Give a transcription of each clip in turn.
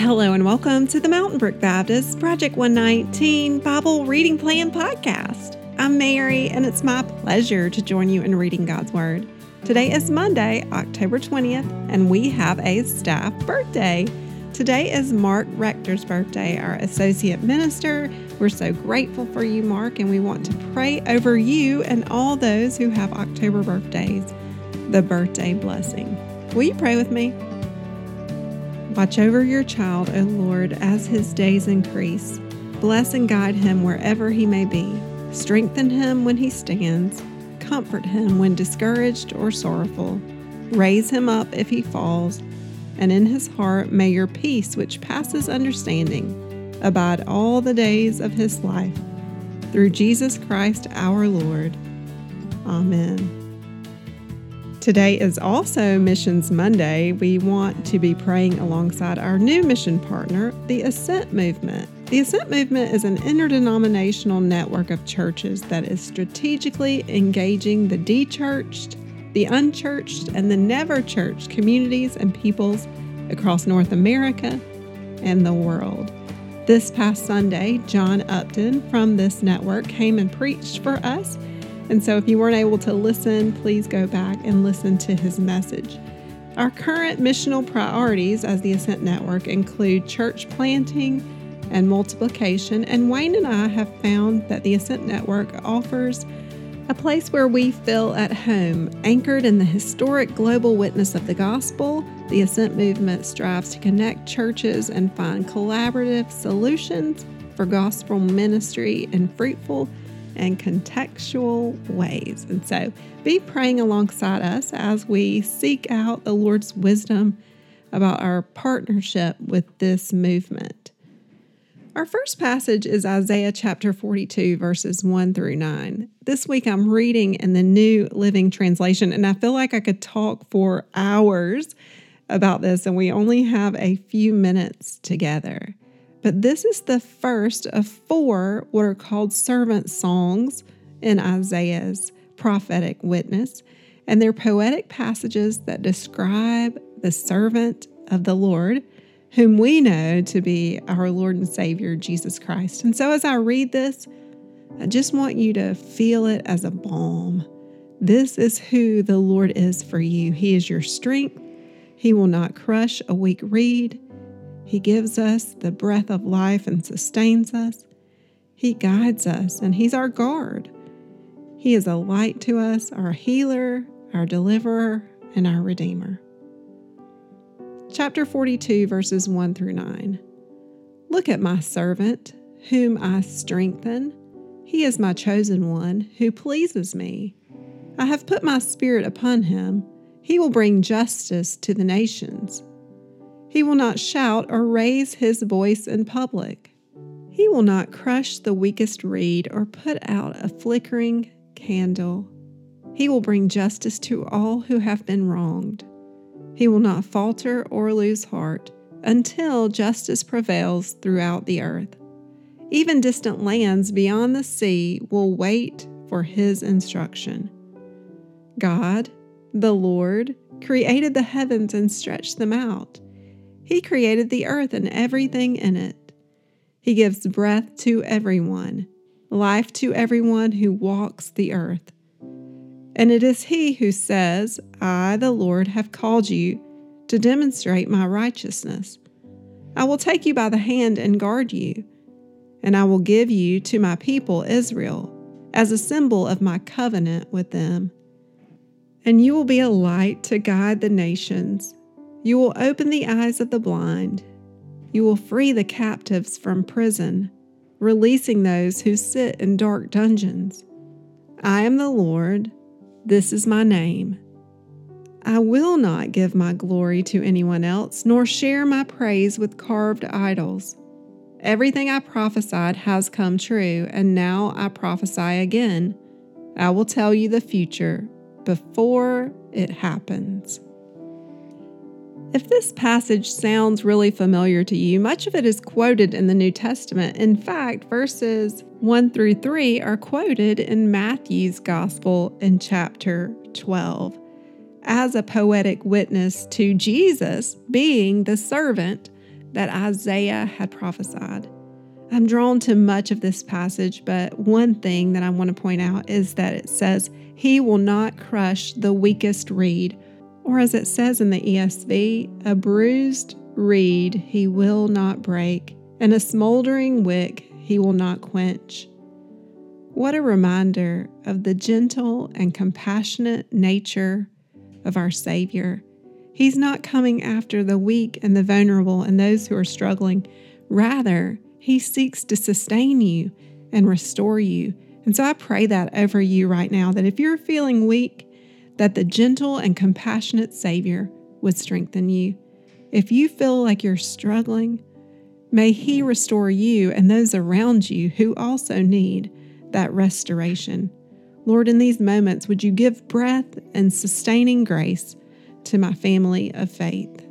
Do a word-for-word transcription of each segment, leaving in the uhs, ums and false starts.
Hello and welcome to the Mountain Brook Baptist Project one nineteen Bible Reading Plan Podcast. I'm Mary, and it's my pleasure to join you in reading God's Word. Today is Monday, October twentieth, and we have a staff birthday. Today is Mark Rector's birthday, our associate minister. We're so grateful for you, Mark, and we want to pray over you and all those who have October birthdays, the birthday blessing. Will you pray with me? Watch over your child, O Lord, as his days increase. Bless and guide him wherever he may be. Strengthen him when he stands. Comfort him when discouraged or sorrowful. Raise him up if he falls. And in his heart may your peace, which passes understanding, abide all the days of his life. Through Jesus Christ our Lord. Amen. Today is also Missions Monday. We want to be praying alongside our new mission partner, the Ascent Movement. The Ascent Movement is an interdenominational network of churches that is strategically engaging the de-churched, the unchurched, and the never-churched communities and peoples across North America and the world. This past Sunday, John Upton from this network came and preached for us. And so if you weren't able to listen, please go back and listen to his message. Our current missional priorities as the Ascent Network include church planting and multiplication, and Wayne and I have found that the Ascent Network offers a place where we feel at home. Anchored in the historic global witness of the gospel, the Ascent Movement strives to connect churches and find collaborative solutions for gospel ministry in fruitful and contextual ways. And so be praying alongside us as we seek out the Lord's wisdom about our partnership with this movement. Our first passage is Isaiah chapter forty-two, verses one through nine. This week I'm reading in the New Living Translation, and I feel like I could talk for hours about this, and we only have a few minutes together. But this is the first of four what are called servant songs in Isaiah's prophetic witness, and they're poetic passages that describe the servant of the Lord, whom we know to be our Lord and Savior, Jesus Christ. And so as I read this, I just want you to feel it as a balm. This is who the Lord is for you. He is your strength. He will not crush a weak reed. He gives us the breath of life and sustains us. He guides us, and He's our guard. He is a light to us, our healer, our deliverer, and our redeemer. Chapter forty-two, verses one through nine. Look at my servant, whom I strengthen. He is my chosen one, who pleases me. I have put my spirit upon him. He will bring justice to the nations. He will not shout or raise his voice in public. He will not crush the weakest reed or put out a flickering candle. He will bring justice to all who have been wronged. He will not falter or lose heart until justice prevails throughout the earth. Even distant lands beyond the sea will wait for his instruction. God, the Lord, created the heavens and stretched them out. He created the earth and everything in it. He gives breath to everyone, life to everyone who walks the earth. And it is He who says, I, the Lord, have called you to demonstrate my righteousness. I will take you by the hand and guard you, and I will give you to my people Israel as a symbol of my covenant with them. And you will be a light to guide the nations. You will open the eyes of the blind. You will free the captives from prison, releasing those who sit in dark dungeons. I am the Lord. This is my name. I will not give my glory to anyone else, nor share my praise with carved idols. Everything I prophesied has come true, and now I prophesy again. I will tell you the future before it happens. If this passage sounds really familiar to you, much of it is quoted in the New Testament. In fact, verses one through three are quoted in Matthew's Gospel in chapter twelve as a poetic witness to Jesus being the servant that Isaiah had prophesied. I'm drawn to much of this passage, but one thing that I want to point out is that it says, He will not crush the weakest reed, or as it says in the E S V, a bruised reed He will not break, and a smoldering wick He will not quench. What a reminder of the gentle and compassionate nature of our Savior. He's not coming after the weak and the vulnerable and those who are struggling. Rather, He seeks to sustain you and restore you. And so I pray that over you right now, that if you're feeling weak, that the gentle and compassionate Savior would strengthen you. If you feel like you're struggling, may He restore you and those around you who also need that restoration. Lord, in these moments, would you give breath and sustaining grace to my family of faith?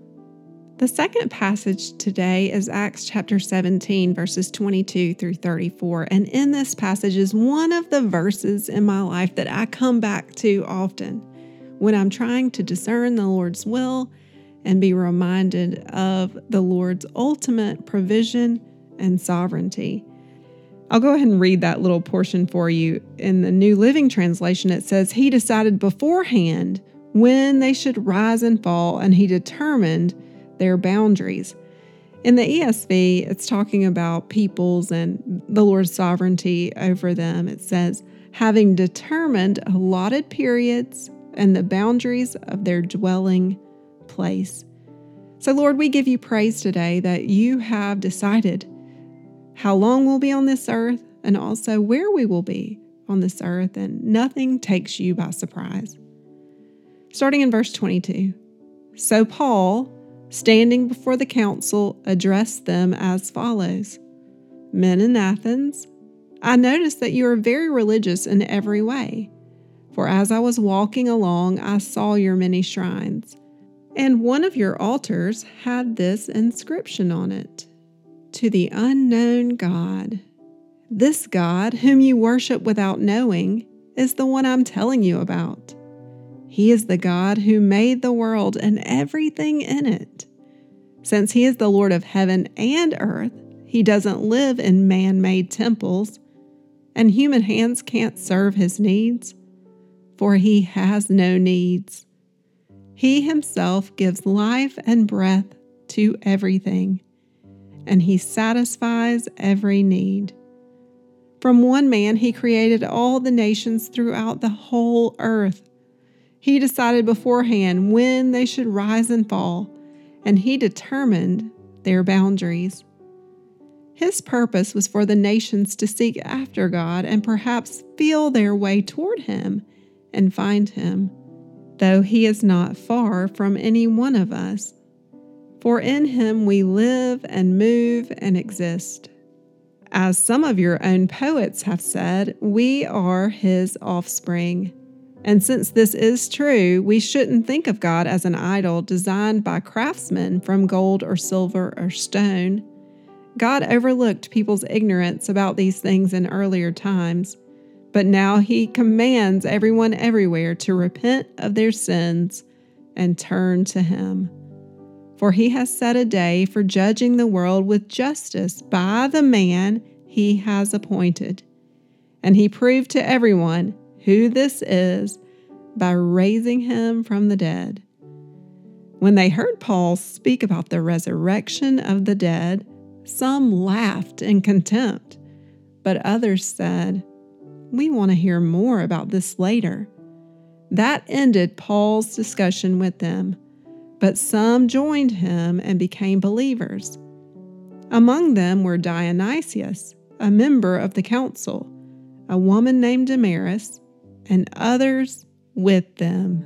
The second passage today is Acts chapter seventeen, verses twenty-two through thirty-four. And in this passage is one of the verses in my life that I come back to often when I'm trying to discern the Lord's will and be reminded of the Lord's ultimate provision and sovereignty. I'll go ahead and read that little portion for you. In the New Living Translation, it says, He decided beforehand when they should rise and fall, and He determined their boundaries. In the E S V, it's talking about peoples and the Lord's sovereignty over them. It says, having determined allotted periods and the boundaries of their dwelling place. So, Lord, we give you praise today that you have decided how long we'll be on this earth and also where we will be on this earth, and nothing takes you by surprise. Starting in verse twenty-two. So Paul, standing before the council, addressed them as follows. Men in Athens, I notice that you are very religious in every way. For as I was walking along, I saw your many shrines, and one of your altars had this inscription on it, To the unknown God. This God, whom you worship without knowing, is the one I'm telling you about. He is the God who made the world and everything in it. Since He is the Lord of heaven and earth, He doesn't live in man-made temples, and human hands can't serve His needs, for He has no needs. He Himself gives life and breath to everything, and He satisfies every need. From one man He created all the nations throughout the whole earth. He decided beforehand when they should rise and fall, and He determined their boundaries. His purpose was for the nations to seek after God and perhaps feel their way toward Him and find Him, though He is not far from any one of us. For in Him we live and move and exist. As some of your own poets have said, we are His offspring. And since this is true, we shouldn't think of God as an idol designed by craftsmen from gold or silver or stone. God overlooked people's ignorance about these things in earlier times, but now He commands everyone everywhere to repent of their sins and turn to Him. For He has set a day for judging the world with justice by the man He has appointed. And He proved to everyone who this is by raising Him from the dead. When they heard Paul speak about the resurrection of the dead, some laughed in contempt, but others said, We want to hear more about this later. That ended Paul's discussion with them, but some joined him and became believers. Among them were Dionysius, a member of the council, a woman named Damaris, and others with them.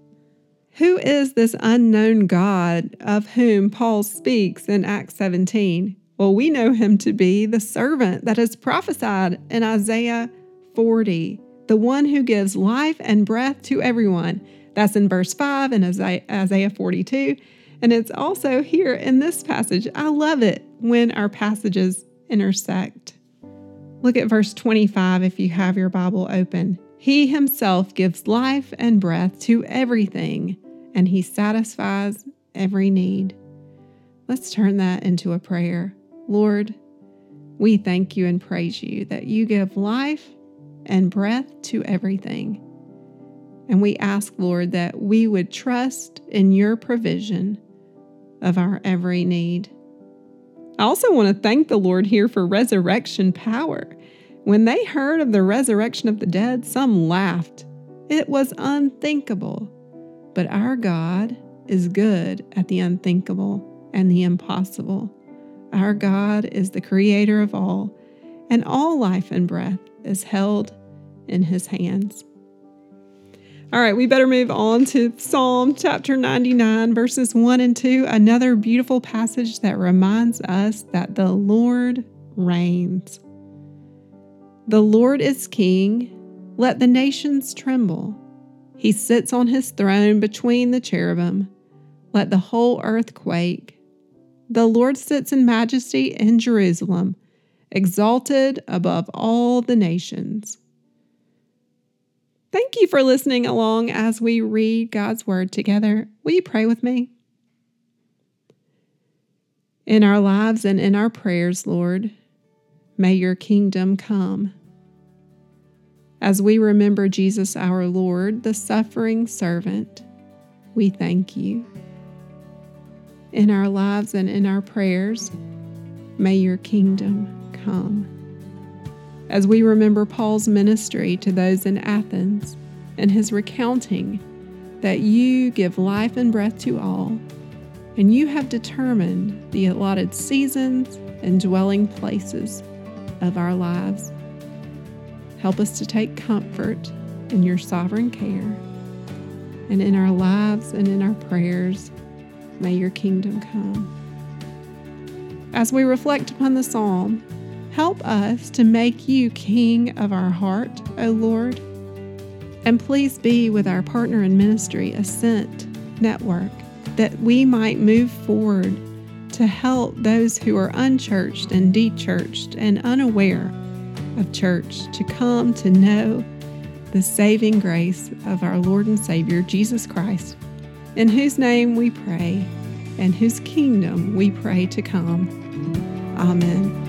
Who is this unknown God of whom Paul speaks in Acts seventeen? Well, we know Him to be the servant that is prophesied in Isaiah forty, the one who gives life and breath to everyone. That's in verse five in Isaiah forty-two, and it's also here in this passage. I love it when our passages intersect. Look at verse twenty-five if you have your Bible open. He Himself gives life and breath to everything, and He satisfies every need. Let's turn that into a prayer. Lord, we thank you and praise you that you give life and breath to everything. And we ask, Lord, that we would trust in your provision of our every need. I also want to thank the Lord here for resurrection power. When they heard of the resurrection of the dead, some laughed. It was unthinkable. But our God is good at the unthinkable and the impossible. Our God is the creator of all, and all life and breath is held in his hands. All right, we better move on to Psalm chapter ninety-nine, verses one and two, another beautiful passage that reminds us that the Lord reigns. The Lord is king, let the nations tremble. He sits on his throne between the cherubim, let the whole earth quake. The Lord sits in majesty in Jerusalem, exalted above all the nations. Thank you for listening along as we read God's Word together. Will you pray with me? In our lives and in our prayers, Lord, may your kingdom come. As we remember Jesus our Lord, the suffering servant, we thank you. In our lives and in our prayers, may your kingdom come. As we remember Paul's ministry to those in Athens and his recounting that you give life and breath to all, and you have determined the allotted seasons and dwelling places of our lives. Help us to take comfort in your sovereign care, and in our lives and in our prayers, may your kingdom come. As we reflect upon the psalm, help us to make you King of our heart, O Lord. And please be with our partner in ministry, Ascent Network, that we might move forward to help those who are unchurched and dechurched and unaware of church to come to know the saving grace of our Lord and Savior, Jesus Christ, in whose name we pray and whose kingdom we pray to come. Amen.